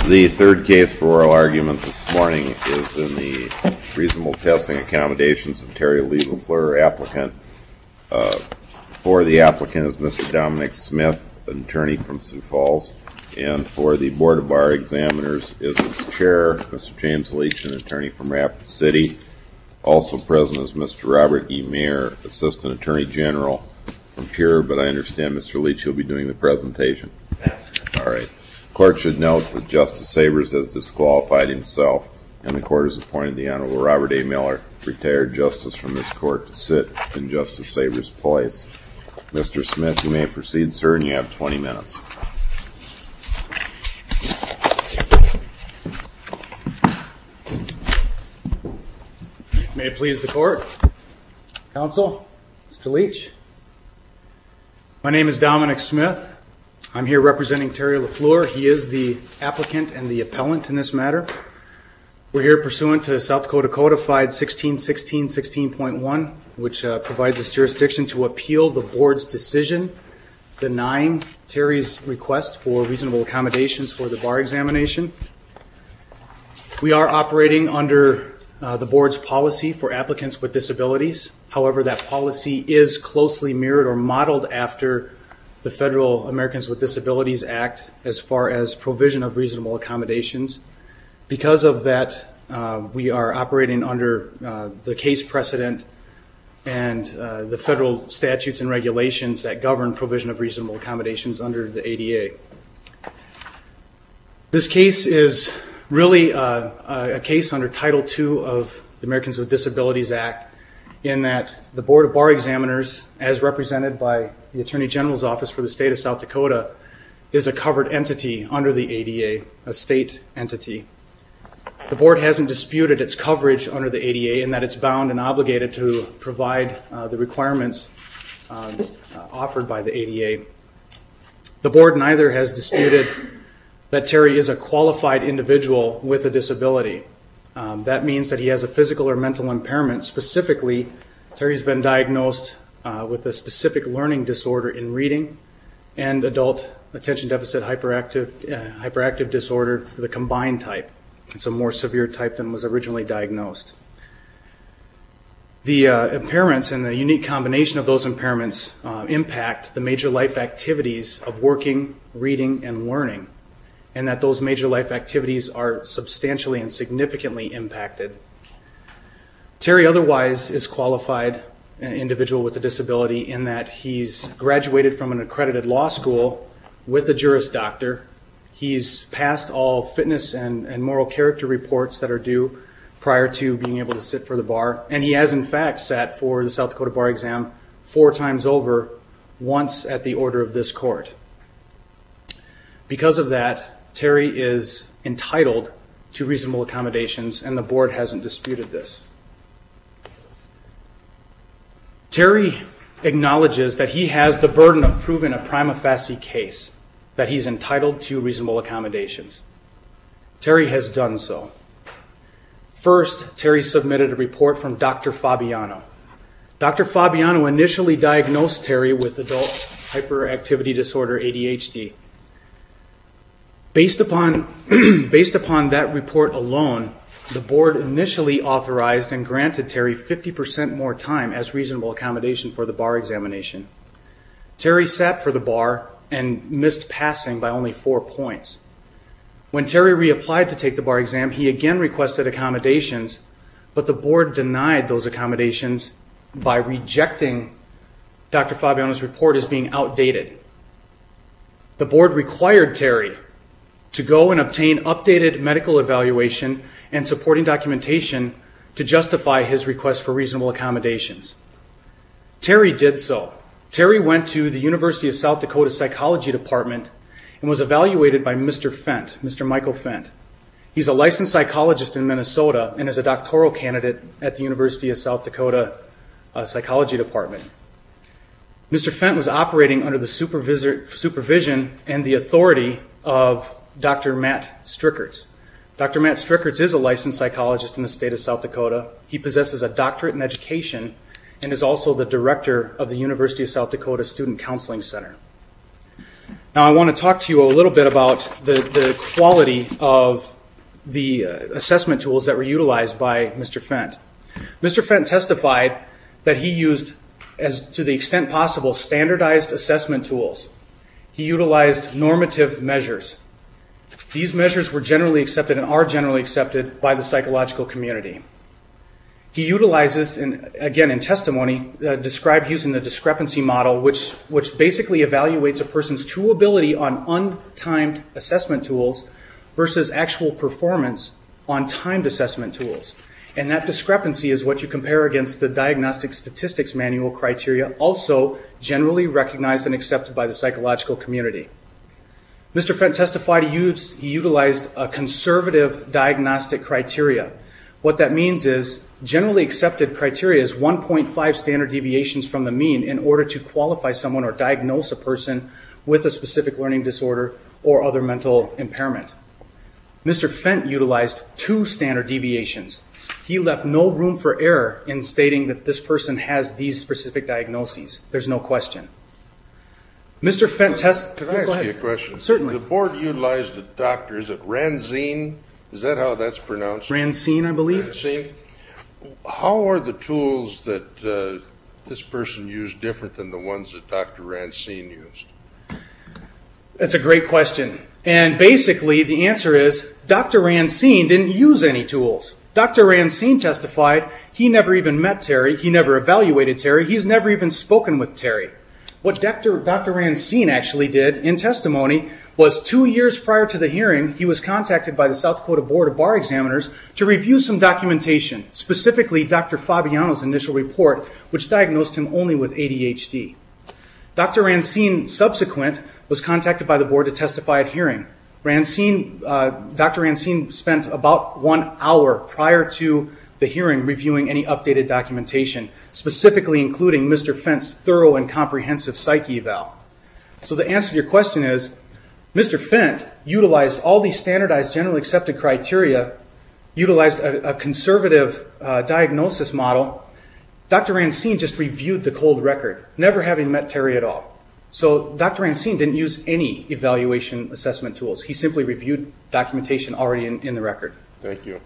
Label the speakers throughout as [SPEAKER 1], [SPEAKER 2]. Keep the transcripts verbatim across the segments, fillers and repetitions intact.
[SPEAKER 1] The third case for oral argument this morning is in the reasonable testing accommodations of Terry Lee LaFleur, applicant. Uh, for the applicant is Mister Dominic Smith, an attorney from Sioux Falls, and for the Board of Bar Examiners is its chair, Mister James Leach, an attorney from Rapid City. Also present is Mister Robert E. Mayer, Assistant Attorney General from Pure, but I understand Mister Leach will be doing the presentation. All right. The court should note that Justice Sabers has disqualified himself, and the court has appointed the Honorable Robert A. Miller, retired justice from this court, to sit in Justice Sabers' place. Mister Smith, you may proceed, sir, and you have twenty minutes.
[SPEAKER 2] May it please the court, counsel, Mister Leach. My name is Dominic Smith. I'm here representing Terry LaFleur. He is the applicant and the appellant in this matter. We're here pursuant to South Dakota Codified sixteen sixteen sixteen point one, which uh, provides us jurisdiction to appeal the board's decision denying Terry's request for reasonable accommodations for the bar examination. We are operating under Uh, the board's policy for applicants with disabilities. However, that policy is closely mirrored or modeled after the Federal Americans with Disabilities Act as far as provision of reasonable accommodations. Because of that, uh, we are operating under uh, the case precedent and uh, the federal statutes and regulations that govern provision of reasonable accommodations under the A D A. This case is really uh, a case under Title two of the Americans with Disabilities Act, in that the Board of Bar Examiners, as represented by the Attorney General's Office for the state of South Dakota, is a covered entity under the A D A, a state entity. The board hasn't disputed its coverage under the A D A in that it's bound and obligated to provide uh, the requirements uh, offered by the A D A. The board neither has disputed that Terry is a qualified individual with a disability. Um, that means that he has a physical or mental impairment. Specifically, Terry's been diagnosed uh, with a specific learning disorder in reading and adult attention deficit hyperactive, uh, hyperactive disorder, the combined type. It's a more severe type than was originally diagnosed. The uh, impairments and the unique combination of those impairments uh, impact the major life activities of working, reading, and learning, and that those major life activities are substantially and significantly impacted. Terry otherwise is qualified, an individual with a disability, in that he's graduated from an accredited law school with a Juris Doctor. He's passed all fitness and, and moral character reports that are due prior to being able to sit for the bar, and he has in fact sat for the South Dakota Bar Exam four times over, once at the order of this court. Because of that, Terry is entitled to reasonable accommodations, and the board hasn't disputed this. Terry acknowledges that he has the burden of proving a prima facie case that he's entitled to reasonable accommodations. Terry has done so. First, Terry submitted a report from Doctor Fabiano. Doctor Fabiano initially diagnosed Terry with adult hyperactivity disorder, A D H D. Based upon, based upon that report alone, the board initially authorized and granted Terry fifty percent more time as reasonable accommodation for the bar examination. Terry sat for the bar and missed passing by only four points. When Terry reapplied to take the bar exam, he again requested accommodations, but the board denied those accommodations by rejecting Doctor Fabiano's report as being outdated. The board required Terry to go and obtain updated medical evaluation and supporting documentation to justify his request for reasonable accommodations. Terry did so. Terry went to the University of South Dakota Psychology Department and was evaluated by Mister Fent, Mister Michael Fent. He's a licensed psychologist in Minnesota and is a doctoral candidate at the University of South Dakota uh, Psychology Department. Mister Fent was operating under the supervisor, supervision and the authority of Doctor Matt Strickerts. Doctor Matt Strickerts is a licensed psychologist in the state of South Dakota. He possesses a doctorate in education and is also the director of the University of South Dakota Student Counseling Center. Now I want to talk to you a little bit about the, the quality of the uh, assessment tools that were utilized by Mister Fent. Mister Fent testified that he used, as to the extent possible, standardized assessment tools. He utilized normative measures. These measures were generally accepted and are generally accepted by the psychological community. He utilizes, in, again in testimony, uh, described using the discrepancy model, which, which basically evaluates a person's true ability on untimed assessment tools versus actual performance on timed assessment tools. And that discrepancy is what you compare against the Diagnostic Statistics Manual criteria, also generally recognized and accepted by the psychological community. Mister Fent testified he, used, he utilized a conservative diagnostic criteria. What that means is generally accepted criteria is one point five standard deviations from the mean in order to qualify someone or diagnose a person with a specific learning disorder or other mental impairment. Mister Fent utilized two standard deviations. He left no room for error in stating that this person has these specific diagnoses. There's no question. Mister Fent test.
[SPEAKER 3] Could I ask you a question?
[SPEAKER 2] Certainly.
[SPEAKER 3] The board utilized a doctor, is it Ranzine? Is that how that's pronounced?
[SPEAKER 2] Rancine, I believe.
[SPEAKER 3] Ranzine. How are the tools that uh, this person used different than the ones that Doctor Ranzine used?
[SPEAKER 2] That's a great question. And basically, the answer is Doctor Rancine didn't use any tools. Doctor Rancine testified he never even met Terry. He never evaluated Terry. He's never even spoken with Terry. What Doctor Doctor Rancine actually did in testimony was two years prior to the hearing, he was contacted by the South Dakota Board of Bar Examiners to review some documentation, specifically Doctor Fabiano's initial report, which diagnosed him only with A D H D. Doctor Rancine, subsequent, was contacted by the board to testify at hearing. Rancine, uh, Doctor Rancine spent about one hour prior to the hearing reviewing any updated documentation, specifically including Mister Fent's thorough and comprehensive psyche eval. So the answer to your question is, Mister Fent utilized all these standardized, generally accepted criteria, utilized a, a conservative uh, diagnosis model. Doctor Rancine just reviewed the cold record, never having met Terry at all. So Doctor Rancine didn't use any evaluation assessment tools. He simply reviewed documentation already in, in the record.
[SPEAKER 3] Thank you.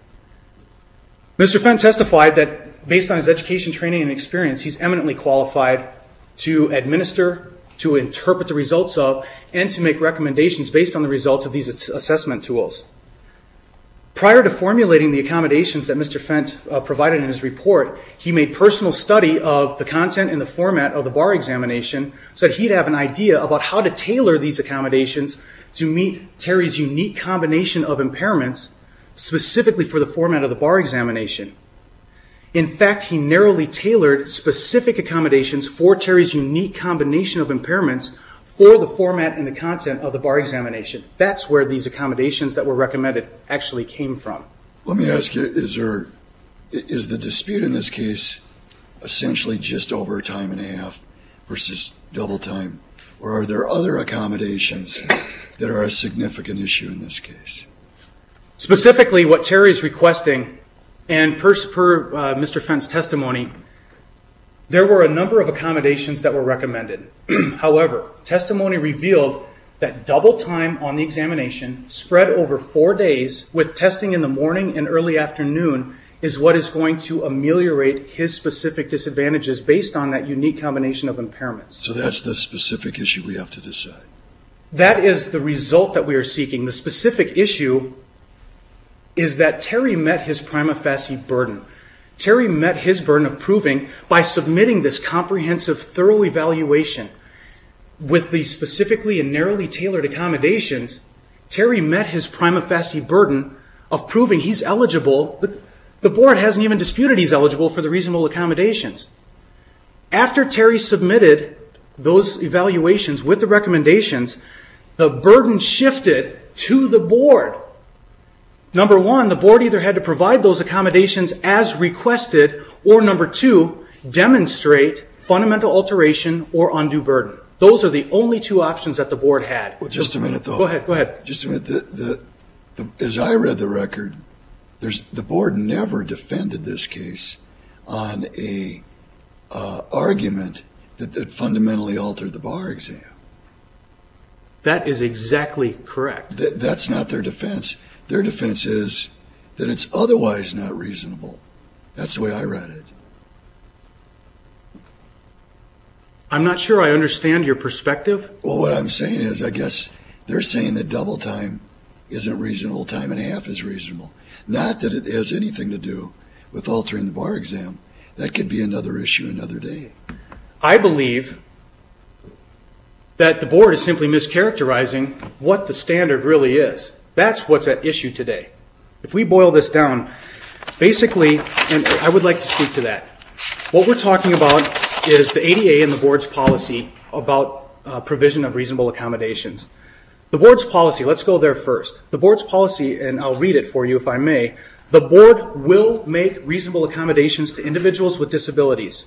[SPEAKER 2] Mister Fent testified that based on his education, training, and experience, he's eminently qualified to administer, to interpret the results of, and to make recommendations based on the results of these assessment tools. Prior to formulating the accommodations that Mister Fent uh, provided in his report, he made personal study of the content and the format of the bar examination so that he'd have an idea about how to tailor these accommodations to meet Terry's unique combination of impairments, specifically for the format of the bar examination. In fact, he narrowly tailored specific accommodations for Terry's unique combination of impairments for the format and the content of the bar examination. That's where these accommodations that were recommended actually came from.
[SPEAKER 4] Let me ask you, is there, is the dispute in this case essentially just over a time and a half versus double time? Or are there other accommodations that are a significant issue in this case?
[SPEAKER 2] Specifically, what Terry is requesting, and per, per uh, Mister Fent's testimony, there were a number of accommodations that were recommended. However, testimony revealed that double time on the examination spread over four days with testing in the morning and early afternoon is what is going to ameliorate his specific disadvantages based on that unique combination of impairments.
[SPEAKER 4] So that's the specific issue we have to decide.
[SPEAKER 2] That is the result that we are seeking. The specific issue is that Terry met his prima facie burden. Terry met his burden of proving by submitting this comprehensive, thorough evaluation with the specifically and narrowly tailored accommodations. Terry met his prima facie burden of proving he's eligible. The, the board hasn't even disputed he's eligible for the reasonable accommodations. After Terry submitted those evaluations with the recommendations, the burden shifted to the board. Number one, the board either had to provide those accommodations as requested, or number two, demonstrate fundamental alteration or undue burden. Those are the only two options that the board had.
[SPEAKER 4] Well, just a minute, though.
[SPEAKER 2] Go ahead, go ahead.
[SPEAKER 4] Just a minute. The, the, the, as I read the record, there's, the board never defended this case on a uh, argument that, that fundamentally altered the bar exam.
[SPEAKER 2] That is exactly correct.
[SPEAKER 4] Th- that's not their defense. Their defense is that it's otherwise not reasonable. That's the way I read it.
[SPEAKER 2] I'm not sure I understand your perspective.
[SPEAKER 4] Well, what I'm saying is, I guess they're saying that double time isn't reasonable, time and a half is reasonable. Not that it has anything to do with altering the bar exam. That could be another issue another day.
[SPEAKER 2] I believe that the board is simply mischaracterizing what the standard really is. That's what's at issue today. If we boil this down, basically, and I would like to speak to that, what we're talking about is the A D A and the board's policy about uh, provision of reasonable accommodations. The board's policy, let's go there first. The board's policy, and I'll read it for you if I may, the board will make reasonable accommodations to individuals with disabilities.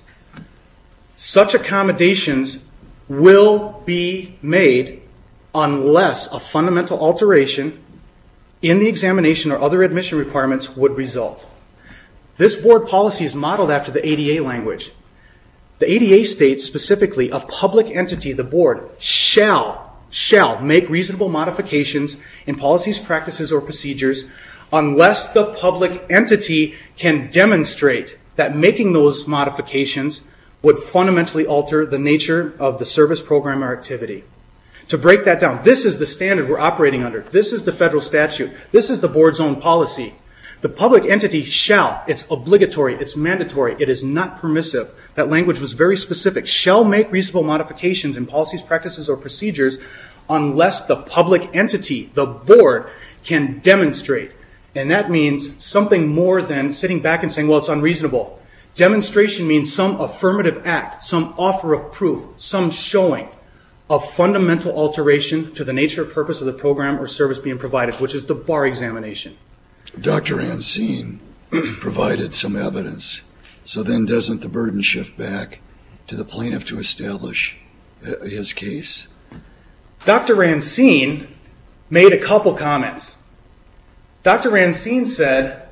[SPEAKER 2] Such accommodations will be made unless a fundamental alteration in the examination or other admission requirements would result. This board policy is modeled after the A D A language. The A D A states specifically, a public entity, the board, shall, shall make reasonable modifications in policies, practices, or procedures unless the public entity can demonstrate that making those modifications would fundamentally alter the nature of the service, program, or activity. To break that down, this is the standard we're operating under. This is the federal statute. This is the board's own policy. The public entity shall, it's obligatory, it's mandatory, it is not permissive. That language was very specific. Shall make reasonable modifications in policies, practices, or procedures unless the public entity, the board, can demonstrate. And that means something more than sitting back and saying, well, it's unreasonable. Demonstration means some affirmative act, some offer of proof, some showing of fundamental alteration to the nature or purpose of the program or service being provided, which is the bar examination.
[SPEAKER 4] Doctor Ancine provided some evidence. So then doesn't the burden shift back to the plaintiff to establish uh, his case?
[SPEAKER 2] Doctor Ancine made a couple comments. Doctor Ancine said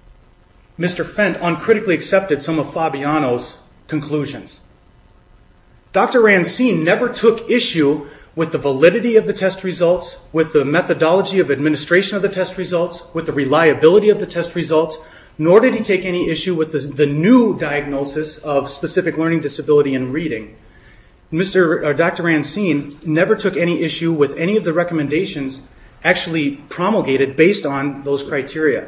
[SPEAKER 2] Mister Fent uncritically accepted some of Fabiano's conclusions. Doctor Ancine never took issue with the validity of the test results, with the methodology of administration of the test results, with the reliability of the test results, nor did he take any issue with the, the new diagnosis of specific learning disability in reading. Mister Uh, Doctor Ancine never took any issue with any of the recommendations actually promulgated based on those criteria.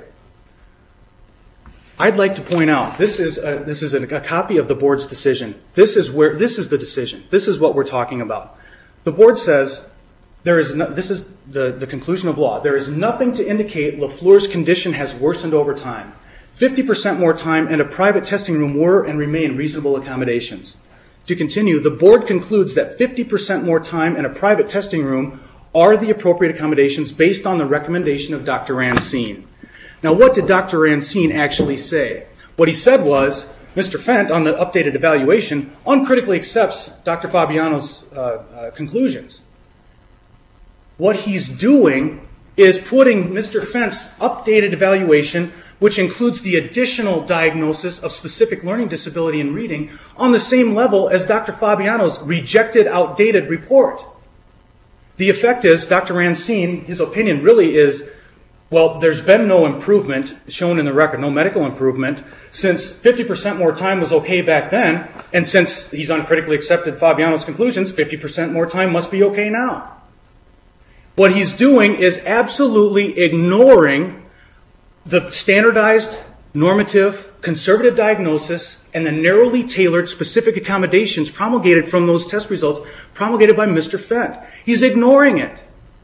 [SPEAKER 2] I'd like to point out, this is a, this is a, a copy of the board's decision. This is where this is the decision. This is what we're talking about. The board says, there is no, this is the, the conclusion of law. There is nothing to indicate LaFleur's condition has worsened over time. fifty percent more time and a private testing room were and remain reasonable accommodations. To continue, the board concludes that fifty percent more time and a private testing room are the appropriate accommodations based on the recommendation of Doctor Ancine. Now, what did Doctor Ancine actually say? What he said was, Mister Fent, on the updated evaluation, uncritically accepts Doctor Fabiano's uh, uh, conclusions. What he's doing is putting Mister Fent's updated evaluation, which includes the additional diagnosis of specific learning disability in reading, on the same level as Doctor Fabiano's rejected, outdated report. The effect is, Doctor Ancine, his opinion really is, well, there's been no improvement shown in the record, no medical improvement, since fifty percent more time was okay back then, and since he's uncritically accepted Fabiano's conclusions, fifty percent more time must be okay now. What he's doing is absolutely ignoring the standardized, normative, conservative diagnosis and the narrowly tailored specific accommodations promulgated from those test results promulgated by Mister Fent. He's ignoring it.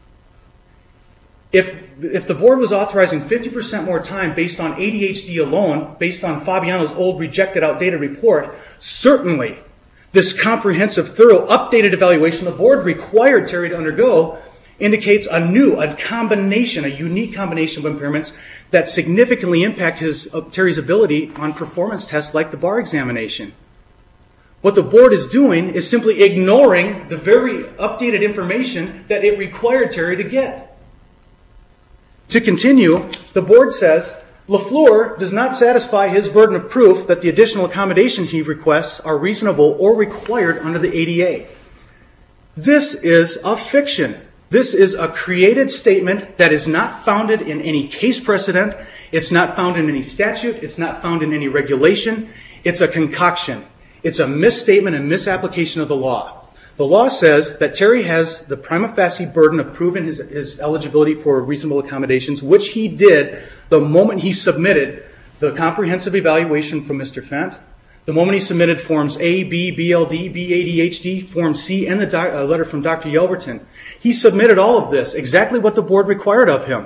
[SPEAKER 2] If, if the board was authorizing fifty percent more time based on A D H D alone, based on Fabiano's old, rejected, outdated report, certainly this comprehensive, thorough, updated evaluation the board required Terry to undergo indicates a new, a combination, a unique combination of impairments that significantly impact his, uh, Terry's ability on performance tests like the bar examination. What the board is doing is simply ignoring the very updated information that it required Terry to get. To continue, the board says, LaFleur does not satisfy his burden of proof that the additional accommodations he requests are reasonable or required under the A D A. This is a fiction. This is a created statement that is not founded in any case precedent. It's not found in any statute. It's not found in any regulation. It's a concoction. It's a misstatement and misapplication of the law. The law says that Terry has the prima facie burden of proving his, his eligibility for reasonable accommodations, which he did the moment he submitted the comprehensive evaluation from Mister Fent, the moment he submitted Forms A, B, B L D, B A D H D, Form C, and the doc, uh, letter from Doctor Yelverton. He submitted all of this, exactly what the board required of him.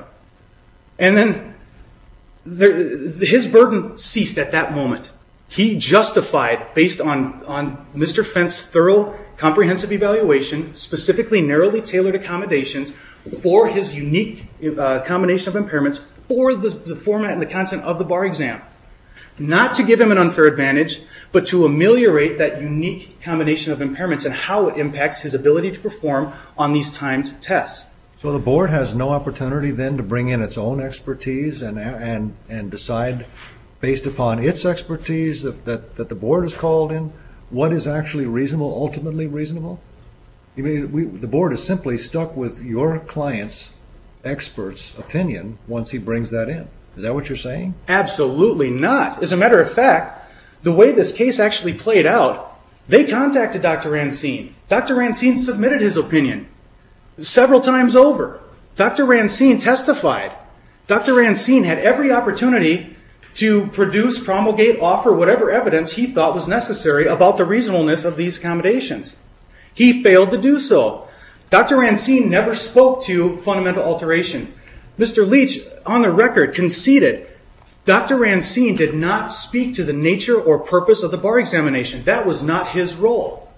[SPEAKER 2] And then there, his burden ceased at that moment. He justified, based on, on Mister Fent's thorough comprehensive evaluation, specifically narrowly tailored accommodations for his unique uh, combination of impairments for the, the format and the content of the bar exam. Not to give him an unfair advantage, but to ameliorate that unique combination of impairments and how it impacts his ability to perform on these timed tests.
[SPEAKER 5] So the board has no opportunity then to bring in its own expertise and and and decide, based upon its expertise that, that, that the board has called in, what is actually reasonable, ultimately reasonable? You mean we, the board is simply stuck with your client's expert's opinion once he brings that in. Is that what you're saying?
[SPEAKER 2] Absolutely not. As a matter of fact, the way this case actually played out, they contacted Doctor Rancine. Doctor Rancine submitted his opinion several times over. Doctor Rancine testified. Doctor Rancine had every opportunity to produce, promulgate, offer whatever evidence he thought was necessary about the reasonableness of these accommodations. He failed to do so. Doctor Rancine never spoke to fundamental alteration. Mister Leach, on the record, conceded Doctor Rancine did not speak to the nature or purpose of the bar examination. That was not his role.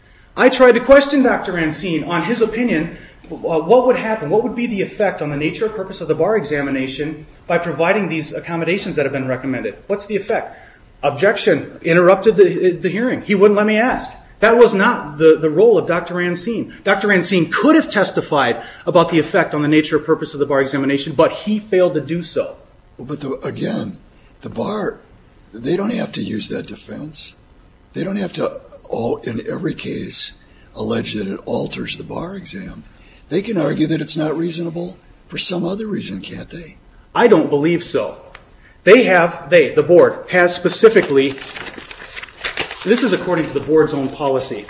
[SPEAKER 2] I tried to question Doctor Rancine on his opinion, uh, what would happen, what would be the effect on the nature or purpose of the bar examination by providing these accommodations that have been recommended. What's the effect? Objection. Interrupted the, the hearing. He wouldn't let me ask. That was not the, the role of Doctor Rancine. Doctor Rancine could have testified about the effect on the nature or purpose of the bar examination, but he failed to do so.
[SPEAKER 4] But the, again, the bar, they don't have to use that defense. They don't have to, all, in every case, allege that it alters the bar exam. They can argue that it's not reasonable for some other reason, can't they?
[SPEAKER 2] I don't believe so. They have, they, the board, has specifically, this is according to the board's own policy.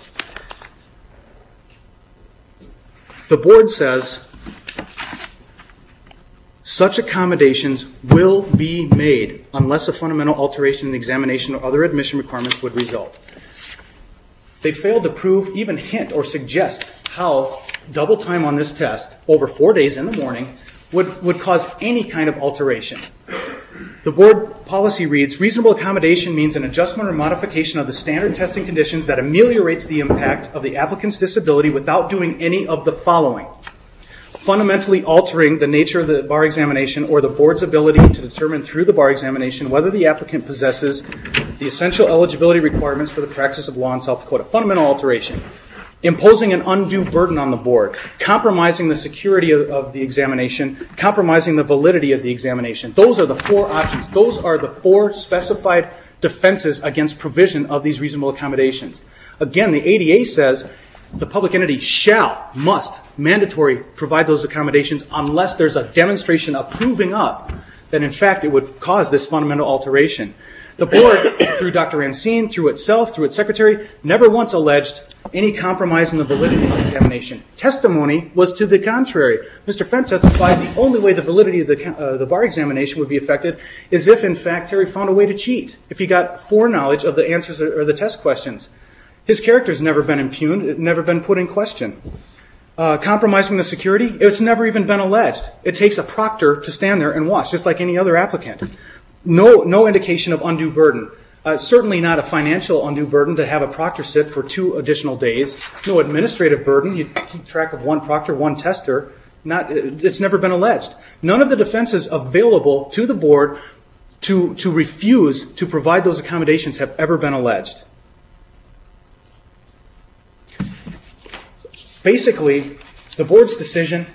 [SPEAKER 2] The board says, such accommodations will be made unless a fundamental alteration in the examination or other admission requirements would result. They failed to prove, even hint or suggest how double time on this test over four days in the morning would, would cause any kind of alteration. The board policy reads, reasonable accommodation means an adjustment or modification of the standard testing conditions that ameliorates the impact of the applicant's disability without doing any of the following. Fundamentally altering the nature of the bar examination or the board's ability to determine through the bar examination whether the applicant possesses the essential eligibility requirements for the practice of law in South Dakota. Fundamental alteration. Imposing an undue burden on the board, compromising the security of, of the examination, compromising the validity of the examination. Those are the four options. Those are the four specified defenses against provision of these reasonable accommodations. Again, the A D A says the public entity shall, must, mandatory provide those accommodations unless there's a demonstration of proving up that in fact it would cause this fundamental alteration. The board, through Doctor Rancine, through itself, through its secretary, never once alleged any compromise in the validity of the examination. Testimony was to the contrary. Mister Fent testified the only way the validity of the, uh, the bar examination would be affected is if, in fact, Terry found a way to cheat, if he got foreknowledge of the answers or, or the test questions. His character's never been impugned, it's never been put in question. Uh, compromising the security, it's never even been alleged. It takes a proctor to stand there and watch, just like any other applicant. No, no indication of undue burden. Uh, certainly not a financial undue burden to have a proctor sit for two additional days. No administrative burden. You keep track of one proctor, one tester. Not, it's never been alleged. None of the defenses available to the board to, to refuse to provide those accommodations have ever been alleged. Basically, the board's decision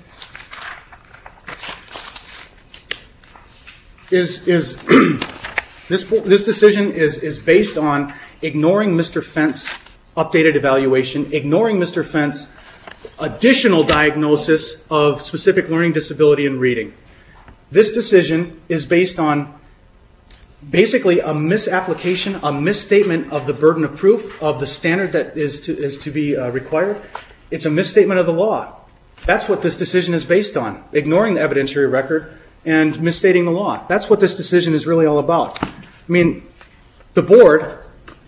[SPEAKER 2] is, is this, this decision is, is based on ignoring Mister Fent's updated evaluation, ignoring Mister Fent's additional diagnosis of specific learning disability in reading. This decision is based on basically a misapplication, a misstatement of the burden of proof of the standard that is to, is to be uh, required. It's a misstatement of the law. That's what this decision is based on, ignoring the evidentiary record and misstating the law. That's what this decision is really all about. I mean, the board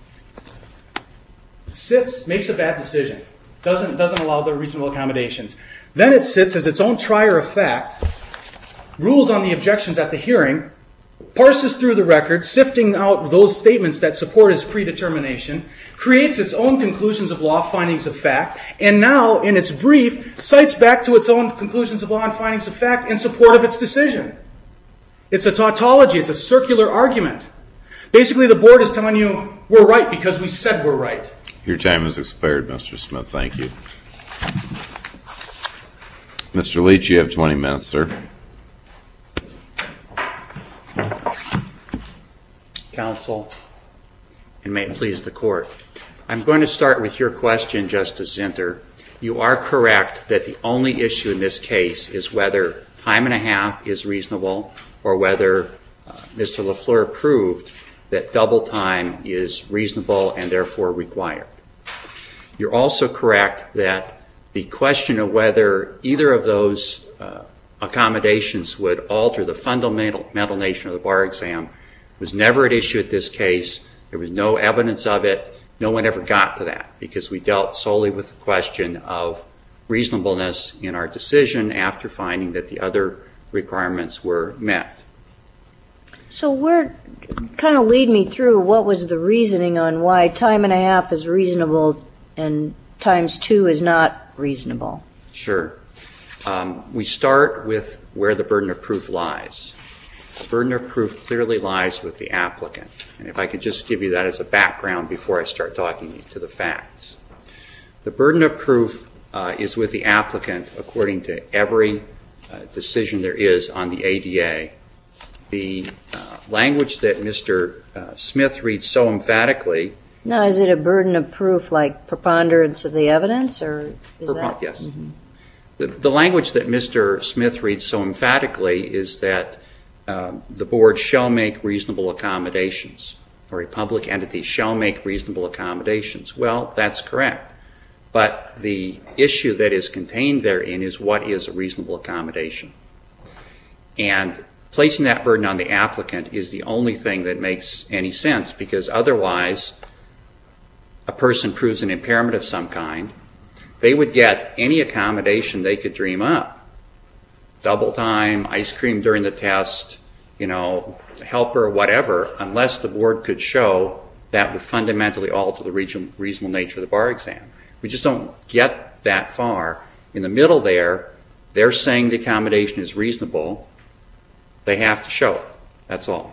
[SPEAKER 2] sits, makes a bad decision, doesn't, doesn't allow the reasonable accommodations. Then it sits as its own trier of fact, rules on the objections at the hearing, parses through the record, sifting out those statements that support his predetermination, creates its own conclusions of law, findings of fact, and now, in its brief, cites back to its own conclusions of law and findings of fact in support of its decision. It's a tautology. It's a circular argument. Basically, the board is telling you, we're right because we said we're right.
[SPEAKER 1] Your time has expired, Mister Smith. Thank you. Mister Leach, you have twenty minutes, sir.
[SPEAKER 6] Counsel, and may it please the court. I'm going to start with your question, Justice Zinter. You are correct that the only issue in this case is whether time and a half is reasonable or whether uh, Mister LaFleur proved that double time is reasonable and therefore required. You're also correct that the question of whether either of those uh, accommodations would alter the fundamental mental nature of the bar exam was never at issue at this case. There was no evidence of it. No one ever got to that because we dealt solely with the question of reasonableness in our decision after finding that the other requirements were met.
[SPEAKER 7] So where, kind of lead me through what was the reasoning on why time and a half is reasonable and times two is not reasonable?
[SPEAKER 6] Sure. Um, we start with where the burden of proof lies. The burden of proof clearly lies with the applicant. And if I could just give you that as a background before I start talking to the facts. The burden of proof uh, is with the applicant according to every uh, decision there is on the A D A. The uh, language that Mister Uh, Smith reads so emphatically.
[SPEAKER 7] Now, is it a burden of proof like preponderance of the evidence, or is
[SPEAKER 6] Prepon-
[SPEAKER 7] that?
[SPEAKER 6] Yes.
[SPEAKER 7] Mm-hmm.
[SPEAKER 6] The, the language that Mister Smith reads so emphatically is that Um, the board shall make reasonable accommodations, or a public entity shall make reasonable accommodations. Well, that's correct. But the issue that is contained therein is what is a reasonable accommodation. And placing that burden on the applicant is the only thing that makes any sense, because otherwise a person proves an impairment of some kind. They would get any accommodation they could dream up. Double time, ice cream during the test, you know, helper, whatever, unless the board could show that would fundamentally alter the reasonable nature of the bar exam. We just don't get that far. In the middle there, they're saying the accommodation is reasonable. They have to show it. That's all.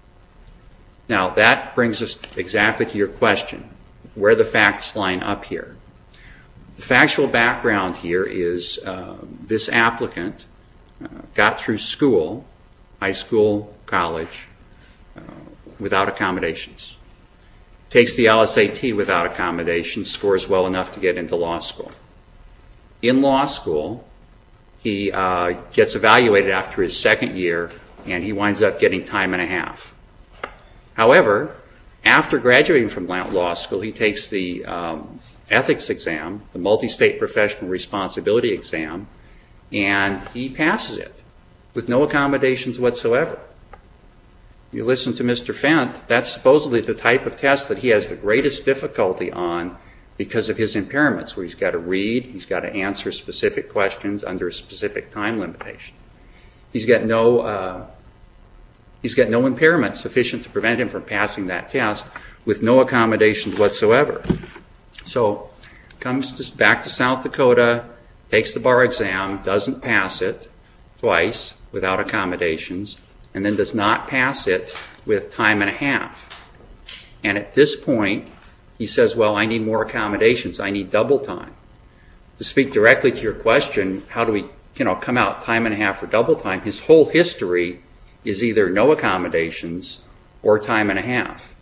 [SPEAKER 6] Now, that brings us exactly to your question, where the facts line up here. The factual background here is uh, this applicant Uh, got through school, high school, college, uh, without accommodations. Takes the L S A T without accommodations, scores well enough to get into law school. In law school, he uh, gets evaluated after his second year, and he winds up getting time and a half. However, after graduating from law school, he takes the um, ethics exam, the multi-state professional responsibility exam, and he passes it with no accommodations whatsoever. You listen to Mister Fent, that's supposedly the type of test that he has the greatest difficulty on because of his impairments, where he's got to read, he's got to answer specific questions under a specific time limitation. He's got no, uh, he's got no impairment sufficient to prevent him from passing that test with no accommodations whatsoever. So, comes to, back to South Dakota, takes the bar exam, doesn't pass it twice without accommodations, and then does not pass it with time and a half. And at this point, he says, well, I need more accommodations. I need double time. To speak directly to your question, how do we, you know, come out time and a half or double time? His whole history is either no accommodations or time and a half.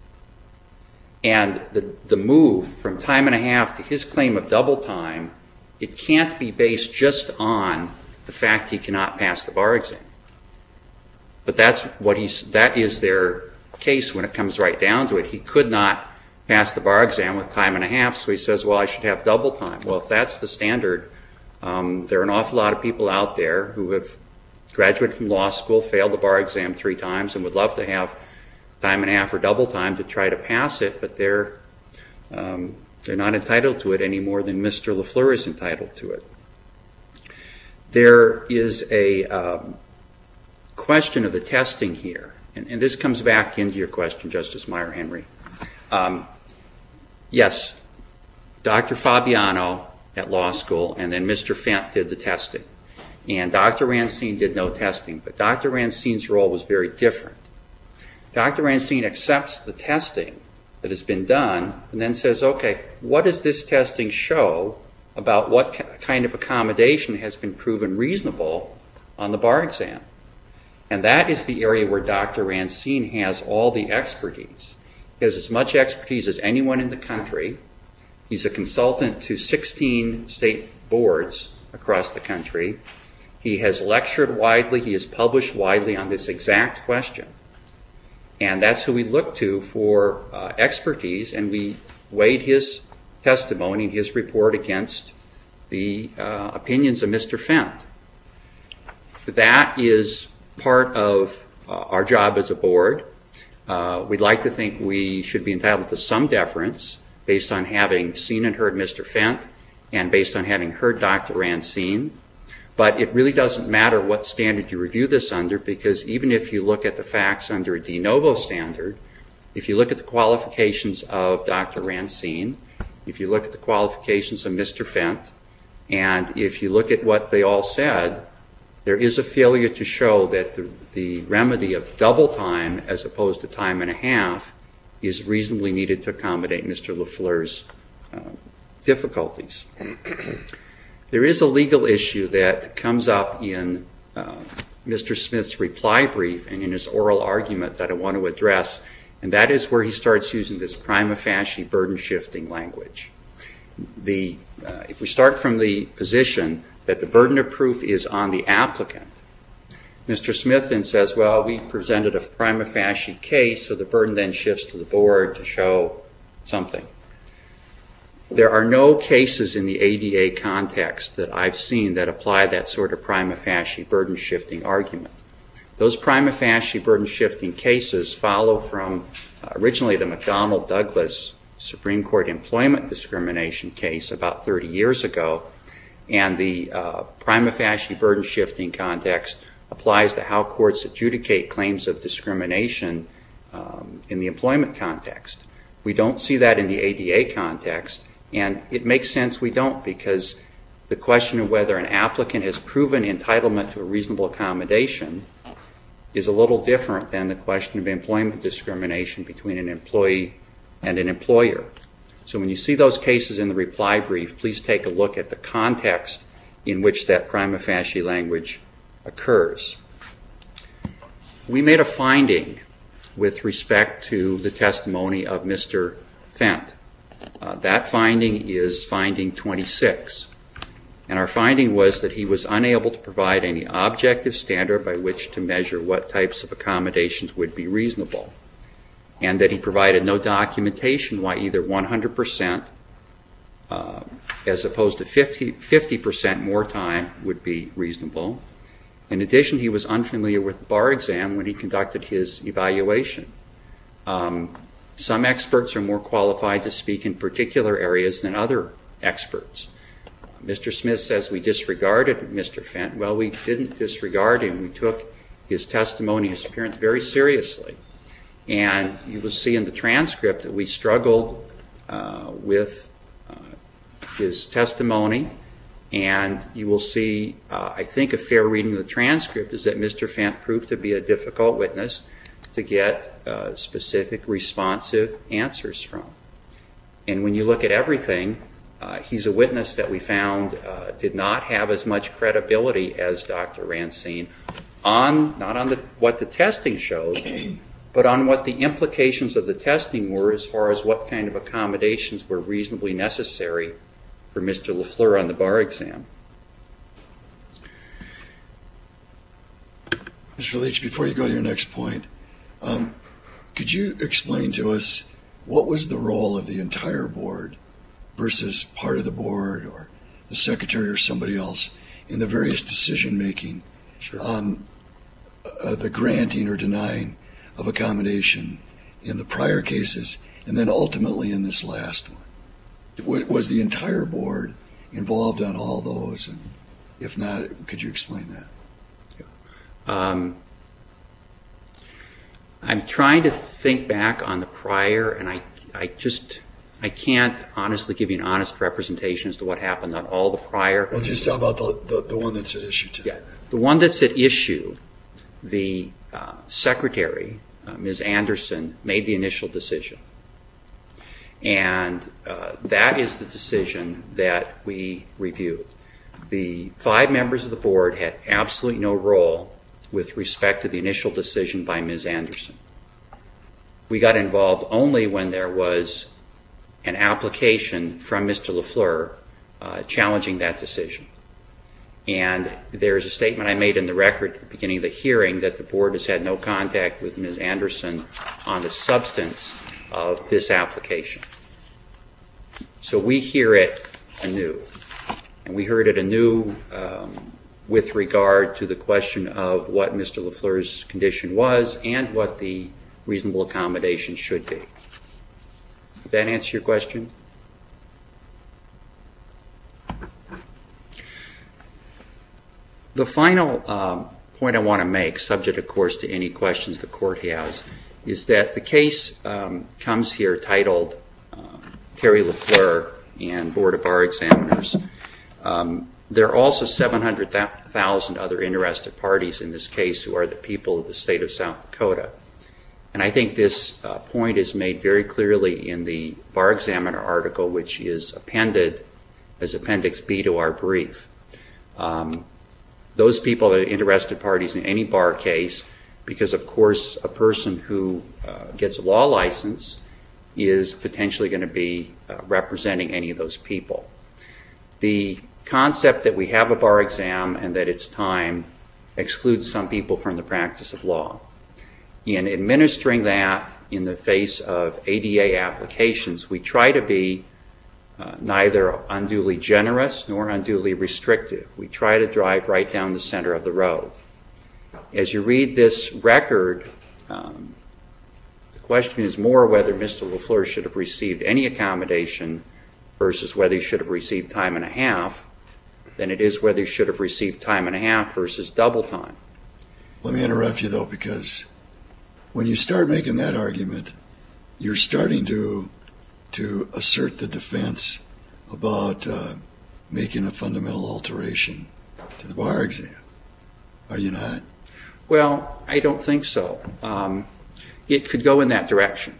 [SPEAKER 6] And the, the move from time and a half to his claim of double time it can't be based just on the fact he cannot pass the bar exam. But that's what he's, that is their case when it comes right down to it. He could not pass the bar exam with time and a half, so he says, well, I should have double time. Well, if that's the standard, um, there are an awful lot of people out there who have graduated from law school, failed the bar exam three times, and would love to have time and a half or double time to try to pass it, but they're um, they're not entitled to it any more than Mister LaFleur is entitled to it. There is a um, question of the testing here, and, and this comes back into your question, Justice Meyer Henry. Um, yes, Doctor Fabiano at law school, and then Mister Fent did the testing. And Doctor Rancine did no testing, but Doctor Rancine's role was very different. Doctor Rancine accepts the testing that has been done and then says, okay, what does this testing show about what kind of accommodation has been proven reasonable on the bar exam? And that is the area where Doctor Rancine has all the expertise. He has as much expertise as anyone in the country. He's a consultant to sixteen state boards across the country. He has lectured widely. He has published widely on this exact question. And that's who we look to for uh, expertise, and we weighed his testimony and his report against the uh, opinions of Mister Fent. That is part of uh, our job as a board. Uh, we'd like to think we should be entitled to some deference based on having seen and heard Mister Fent and based on having heard Doctor Rancine. But it really doesn't matter what standard you review this under, because even if you look at the facts under a de novo standard, if you look at the qualifications of Doctor Rancine, if you look at the qualifications of Mister Fent, and if you look at what they all said, there is a failure to show that the, the remedy of double time as opposed to time and a half is reasonably needed to accommodate Mister LaFleur's uh, difficulties. There is a legal issue that comes up in uh, Mister Smith's reply brief and in his oral argument that I want to address, and that is where he starts using this prima facie burden-shifting language. The, uh, if we start from the position that the burden of proof is on the applicant, Mister Smith then says, well, we presented a prima facie case, so the burden then shifts to the board to show something. There are no cases in the A D A context that I've seen that apply that sort of prima facie burden-shifting argument. Those prima facie burden-shifting cases follow from uh, originally the McDonnell-Douglas Supreme Court employment discrimination case about thirty years ago, and the uh, prima facie burden-shifting context applies to how courts adjudicate claims of discrimination um, in the employment context. We don't see that in the A D A context. And it makes sense we don't, because the question of whether an applicant has proven entitlement to a reasonable accommodation is a little different than the question of employment discrimination between an employee and an employer. So when you see those cases in the reply brief, please take a look at the context in which that prima facie language occurs. We made a finding with respect to the testimony of Mister Fent. Uh, that finding is finding twenty-six. And our finding was that he was unable to provide any objective standard by which to measure what types of accommodations would be reasonable, and that he provided no documentation why either one hundred percent uh, as opposed to fifty, fifty percent more time would be reasonable. In addition, he was unfamiliar with the bar exam when he conducted his evaluation. Um, Some experts are more qualified to speak in particular areas than other experts. Mister Smith says we disregarded Mister Fent. Well, we didn't disregard him. We took his testimony, his appearance very seriously. And you will see in the transcript that we struggled uh, with uh, his testimony. And you will see, uh, I think a fair reading of the transcript is that Mister Fent proved to be a difficult witness to get uh, specific, responsive answers from. And when you look at everything, uh, he's a witness that we found uh, did not have as much credibility as Doctor Rancine on, not on the, what the testing showed, but on what the implications of the testing were as far as what kind of accommodations were reasonably necessary for Mister LaFleur on the bar exam.
[SPEAKER 4] Mister Leach, before you go to your next point, um, could you explain to us what was the role of the entire board versus part of the board or the secretary or somebody else in the various decision-making,
[SPEAKER 6] Sure.
[SPEAKER 4] um, uh, the granting or denying of accommodation in the prior cases and then ultimately in this last one? Was the entire board involved on all those? And if not, could you explain that?
[SPEAKER 6] Um, I'm trying to think back on the prior, and I, I just, I can't honestly give you an honest representation as to what happened on all the prior.
[SPEAKER 4] Well, just talk about the, the, the one that's at issue today.
[SPEAKER 6] Yeah. The one that's at issue, the uh, secretary, uh, Miz Anderson, made the initial decision. And uh, that is the decision that we reviewed. The five members of the board had absolutely no role with respect to the initial decision by Miz Anderson. We got involved only when there was an application from Mister LaFleur uh, challenging that decision. And there's a statement I made in the record at the beginning of the hearing that the board has had no contact with Miz Anderson on the substance of this application. So we hear it anew. And we heard it anew um, with regard to the question of what Mister LaFleur's condition was and what the reasonable accommodation should be. Did that answer your question? The final um, point I want to make, subject of course to any questions the court has, is that the case um, comes here titled um, Terry LaFleur and Board of Bar Examiners. Um, there are also seven hundred thousand other interested parties in this case who are the people of the state of South Dakota. And I think this uh, point is made very clearly in the Bar Examiner article, which is appended as Appendix B to our brief. Um, those people are interested parties in any bar case because, of course, a person who uh, gets a law license is potentially going to be uh, representing any of those people. The concept that we have a bar exam and that it's time excludes some people from the practice of law. In administering that in the face of A D A applications, we try to be uh, neither unduly generous nor unduly restrictive. We try to drive right down the center of the road. As you read this record, um, the question is more whether Mister LaFleur should have received any accommodation versus whether he should have received time and a half than it is whether he should have received time and a half versus double time.
[SPEAKER 4] Let me interrupt you, though, because when you start making that argument, you're starting to to assert the defense about uh, making a fundamental alteration to the bar exam. Are you not?
[SPEAKER 6] Well, I don't think so. Um, it could go in that direction.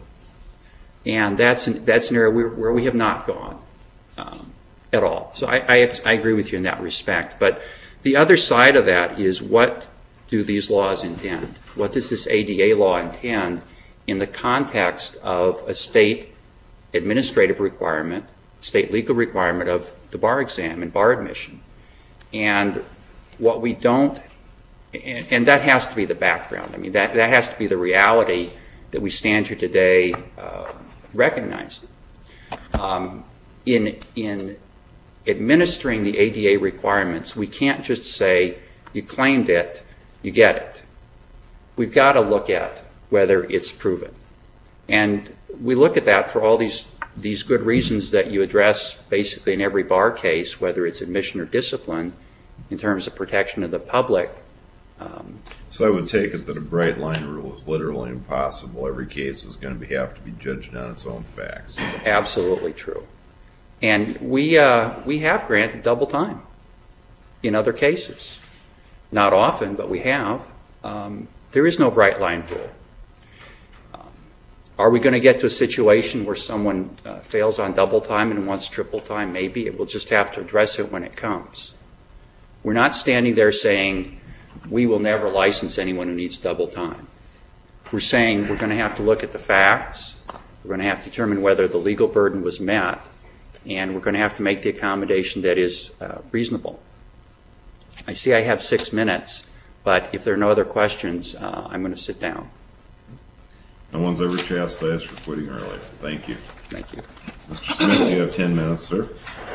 [SPEAKER 6] And that's an, that's an area where, where we have not gone um, at all. So I, I, I agree with you in that respect. But the other side of that is, what do these laws intend? What does this A D A law intend in the context of a state administrative requirement, state legal requirement of the bar exam and bar admission? And what we don't, and, and that has to be the background. I mean, that, that has to be the reality that we stand here today uh, recognizing. Um, in, in administering the A D A requirements, we can't just say, you claimed it, you get it. We've got to look at whether it's proven. And we look at that for all these these good reasons that you address basically in every bar case, whether it's admission or discipline, in terms of protection of the public. Um,
[SPEAKER 1] so I would take it that a bright line rule is literally impossible. Every case is going to be, have to be judged on its own facts.
[SPEAKER 6] It's absolutely true. And we uh, we have granted double time in other cases. Not often, but we have. Um, there is no bright line rule. Um, are we going to get to a situation where someone uh, fails on double time and wants triple time? Maybe. We'll just have to address it when it comes. We're not standing there saying we will never license anyone who needs double time. We're saying we're going to have to look at the facts. We're going to have to determine whether the legal burden was met. and we're going to have to make the accommodation that is uh, reasonable. I see I have six minutes, but if there are no other questions, uh, I'm going to sit down.
[SPEAKER 1] No one's ever chastised for quitting early. Thank you.
[SPEAKER 6] Thank you.
[SPEAKER 1] Mister Smith, you have ten minutes, sir.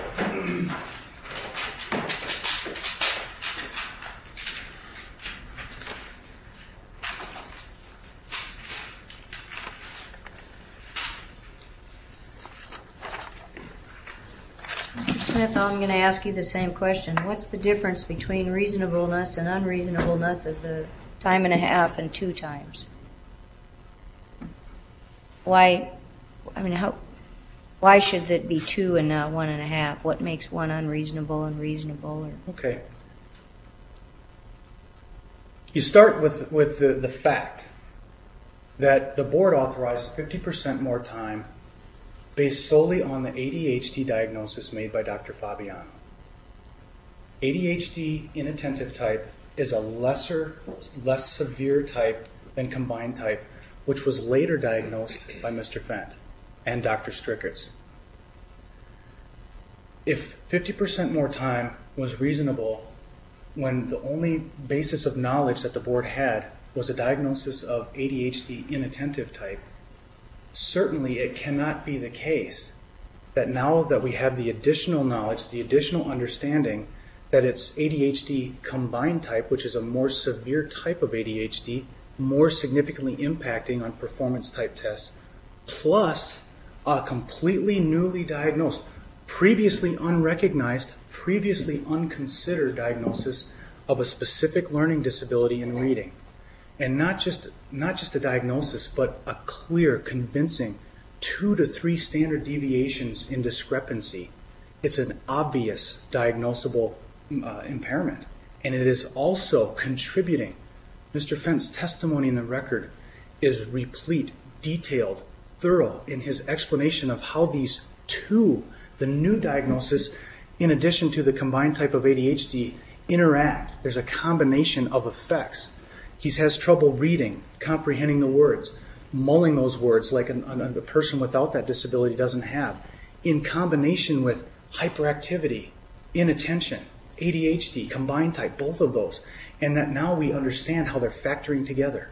[SPEAKER 7] Smith, I'm going to ask you the same question. What's the difference between reasonableness and unreasonableness of the time and a half and two times? Why, I mean, how, why should it be two and not one and a half? What makes one unreasonable and reasonable? Or?
[SPEAKER 2] Okay. You start with, with the, the fact that the board authorized fifty percent more time based solely on the A D H D diagnosis made by Doctor Fabiano. A D H D inattentive type is a lesser, less severe type than combined type, which was later diagnosed by Mister Fent and Doctor Strickerts. If fifty percent more time was reasonable when the only basis of knowledge that the board had was a diagnosis of A D H D inattentive type, certainly it cannot be the case that now that we have the additional knowledge, the additional understanding that it's A D H D combined type, which is a more severe type of A D H D, more significantly impacting on performance type tests, plus a completely newly diagnosed, previously unrecognized, previously unconsidered diagnosis of a specific learning disability in reading. And not just not just a diagnosis, but a clear, convincing two to three standard deviations in discrepancy. It's an obvious diagnosable uh, impairment. And it is also contributing. Mister Fent's testimony in the record is replete, detailed, thorough in his explanation of how these two, the new diagnosis, in addition to the combined type of A D H D, interact. There's a combination of effects. He has trouble reading, comprehending the words, mulling those words like a, a person without that disability doesn't have, in combination with hyperactivity, inattention, A D H D, combined type, both of those, and that now we understand how they're factoring together.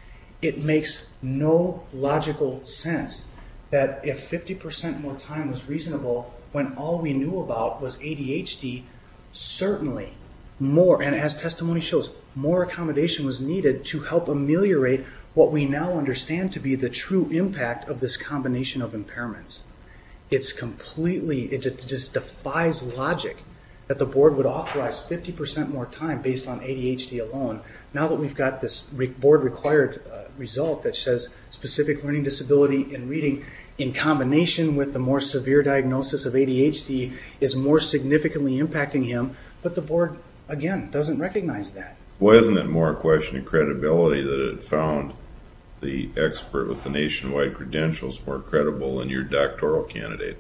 [SPEAKER 2] It makes no logical sense that if fifty percent more time was reasonable when all we knew about was A D H D, certainly more, and as testimony shows, more accommodation was needed to help ameliorate what we now understand to be the true impact of this combination of impairments. It's completely, it just defies logic that the board would authorize fifty percent more time based on A D H D alone, now that we've got this board-required uh, result that says specific learning disability in reading in combination with the more severe diagnosis of A D H D is more significantly impacting him, but the board, again, doesn't recognize that.
[SPEAKER 1] Well, isn't it more a question of credibility that it found the expert with the nationwide credentials more credible than your doctoral candidate?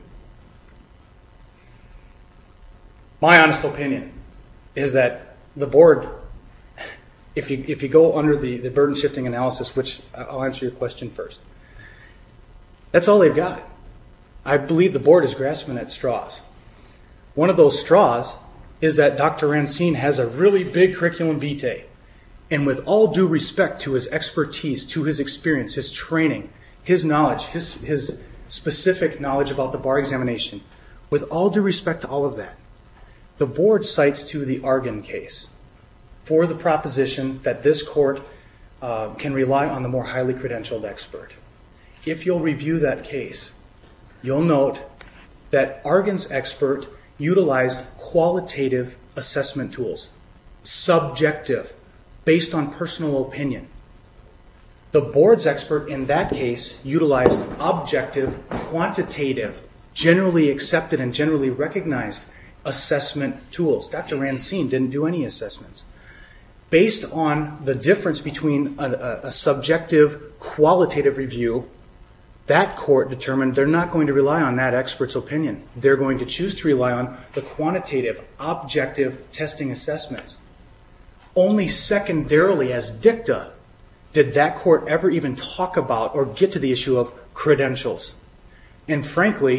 [SPEAKER 2] My honest opinion is that the board, if you if you go under the, the burden shifting analysis, which I'll answer your question first, that's all they've got. I believe the board is grasping at straws. One of those straws is that Doctor Rancine has a really big curriculum vitae. And with all due respect to his expertise, to his experience, his training, his knowledge, his, his specific knowledge about the bar examination, with all due respect to all of that, the board cites to the Argon case for the proposition that this court uh, can rely on the more highly credentialed expert. If you'll review that case, you'll note that Argon's expert utilized qualitative assessment tools, subjective, based on personal opinion. The board's expert in that case utilized objective, quantitative, generally accepted and generally recognized assessment tools. Doctor Rancine didn't do any assessments. Based on the difference between a, a, a subjective, qualitative review, that court determined they're not going to rely on that expert's opinion. They're going to choose to rely on the quantitative, objective testing assessments. Only secondarily, as dicta, did that court ever even talk about or get to the issue of credentials. And frankly,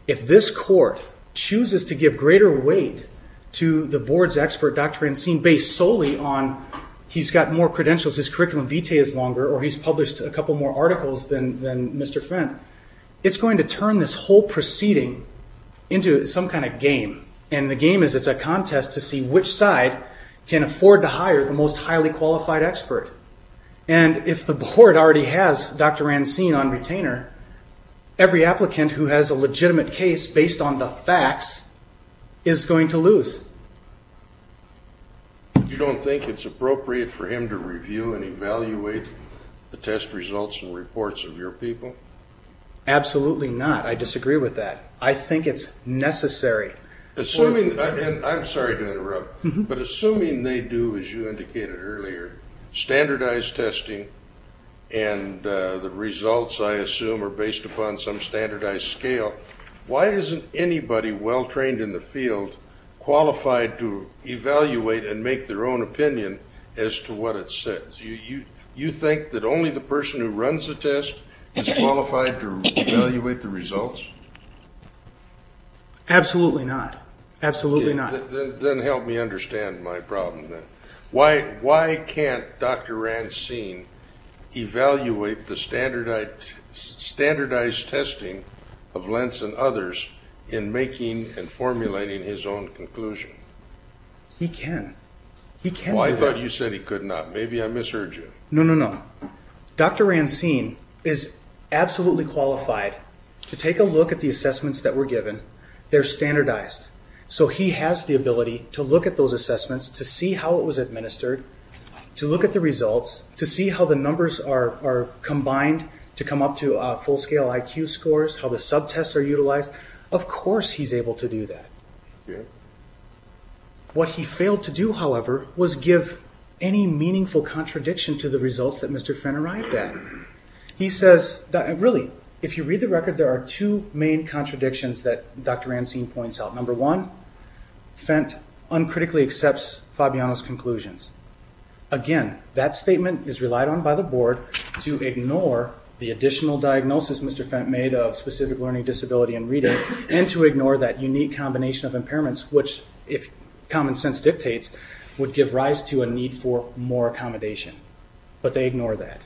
[SPEAKER 2] If this court chooses to give greater weight to the board's expert, Doctor Rancine, based solely on he's got more credentials, his curriculum vitae is longer, or he's published a couple more articles than, than Mister Fent, it's going to turn this whole proceeding into some kind of game. And the game is it's a contest to see which side can afford to hire the most highly qualified expert. And if the board already has Doctor Rancine on retainer, every applicant who has a legitimate case based on the facts is going to lose.
[SPEAKER 3] You don't think it's appropriate for him to review and evaluate the test results and reports of your people?
[SPEAKER 2] Absolutely not. I disagree with that. I think it's necessary.
[SPEAKER 3] Assuming, and I'm sorry to interrupt, mm-hmm. but assuming they do, as you indicated earlier, standardized testing, and uh, the results, I assume, are based upon some standardized scale, why isn't anybody well-trained in the field qualified to evaluate and make their own opinion as to what it says? You, you, you think that only the person who runs the test is qualified to evaluate the results?
[SPEAKER 2] Absolutely not. Absolutely
[SPEAKER 3] okay,
[SPEAKER 2] not.
[SPEAKER 3] Th- then, then help me understand my problem then. Why, why can't Doctor Rancine evaluate the standardized, standardized testing of Lentz and others in making and formulating his own conclusion?
[SPEAKER 2] He can. He can.
[SPEAKER 3] Well, I
[SPEAKER 2] do
[SPEAKER 3] thought
[SPEAKER 2] that.
[SPEAKER 3] you said he could not. Maybe I misheard you.
[SPEAKER 2] No, no, no. Doctor Rancine is absolutely qualified to take a look at the assessments that were given. They're standardized. So he has the ability to look at those assessments, to see how it was administered, to look at the results, to see how the numbers are, are combined to come up to uh, full-scale I Q scores, how the subtests are utilized. Of course he's able to do that.
[SPEAKER 3] Yeah.
[SPEAKER 2] What he failed to do, however, was give any meaningful contradiction to the results that Mister Fent arrived at. He says, really, if you read the record, there are two main contradictions that Doctor Rancine points out. Number one, Fent uncritically accepts Fabiano's conclusions. Again, that statement is relied on by the board to ignore the additional diagnosis Mister Fent made of specific learning disability and reading, and to ignore that unique combination of impairments, which, if common sense dictates, would give rise to a need for more accommodation. But they ignore that.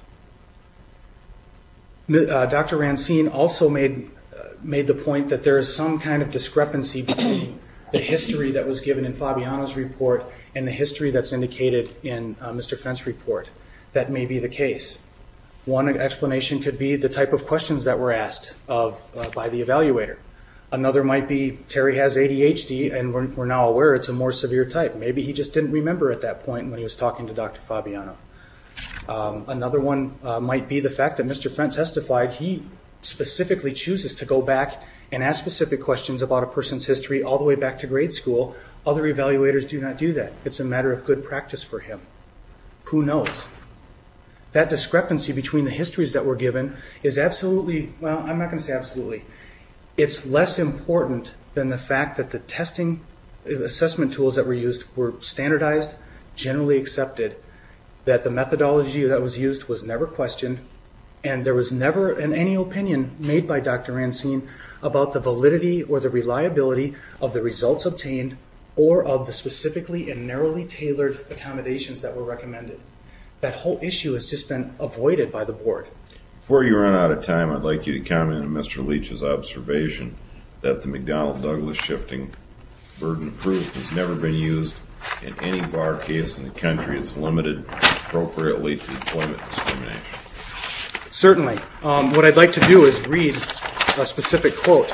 [SPEAKER 2] Uh, Doctor Rancine also made uh, made the point that there is some kind of discrepancy between the history that was given in Fabiano's report and the history that's indicated in uh, Mister Fent's report. That may be the case. One explanation could be the type of questions that were asked of uh, by the evaluator. Another might be Terry has A D H D, and we're, we're now aware it's a more severe type. Maybe he just didn't remember at that point when he was talking to Doctor Fabiano. Um, another one uh, might be the fact that Mister Fent testified he specifically chooses to go back and ask specific questions about a person's history all the way back to grade school. Other evaluators do not do that. It's a matter of good practice for him. Who knows? That discrepancy between the histories that were given is absolutely, well, I'm not going to say absolutely. It's less important than the fact that the testing assessment tools that were used were standardized, generally accepted, that the methodology that was used was never questioned, and there was never an, any opinion made by Doctor Rancine about the validity or the reliability of the results obtained or of the specifically and narrowly tailored accommodations that were recommended. That whole issue has just been avoided by the board.
[SPEAKER 1] Before you run out of time, I'd like you to comment on Mister Leach's observation that the McDonnell-Douglas shifting burden of proof has never been used in any bar case in the country. It's limited appropriately to employment discrimination.
[SPEAKER 2] Certainly. Um, what I'd like to do is read a specific quote.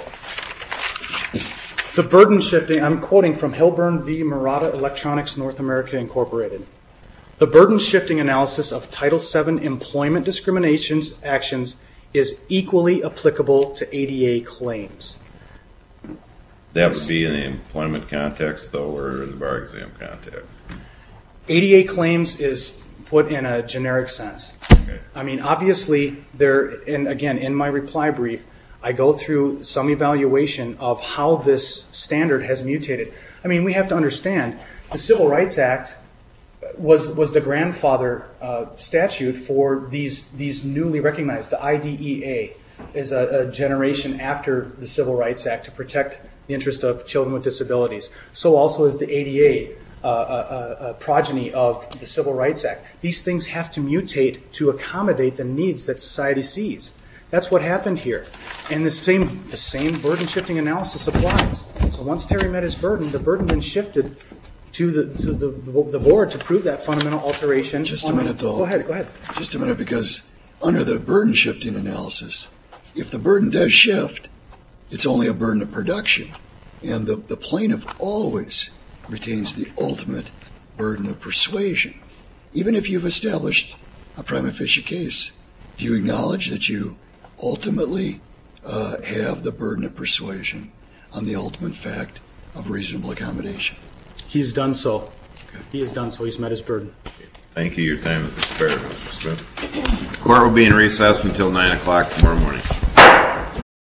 [SPEAKER 2] The burden shifting, I'm quoting from Hilburn v. Murata Electronics North America Incorporated. The burden shifting analysis of Title seven employment discrimination actions is equally applicable to A D A claims.
[SPEAKER 1] That would be in the employment context, though, or in the bar exam context?
[SPEAKER 2] A D A claims is put in a generic sense.
[SPEAKER 1] Okay.
[SPEAKER 2] I mean, obviously, there, and again, in my reply brief, I go through some evaluation of how this standard has mutated. I mean, we have to understand the Civil Rights Act was was the grandfather uh, statute for these these newly recognized, the I D E A. is a, a generation after the Civil Rights Act to protect the interest of children with disabilities. So also is the A D A, uh, a, a progeny of the Civil Rights Act. These things have to mutate to accommodate the needs that society sees. That's what happened here. And the same, the same burden shifting analysis applies. So once Terry met his burden, the burden then shifted to the to the, the board to prove that fundamental alteration.
[SPEAKER 4] Just a minute, though.
[SPEAKER 2] Go ahead, go ahead.
[SPEAKER 4] Just a minute, because under the burden shifting analysis, if the burden does shift, it's only a burden of production. And the, the plaintiff always retains the ultimate burden of persuasion. Even if you've established a prima facie case, do you acknowledge that you ultimately uh, have the burden of persuasion on the ultimate fact of reasonable accommodation?
[SPEAKER 2] He's done so. He has done so. He's met his burden.
[SPEAKER 1] Thank you. Your time is expired, Mister Smith. Court will be in recess until nine o'clock tomorrow morning.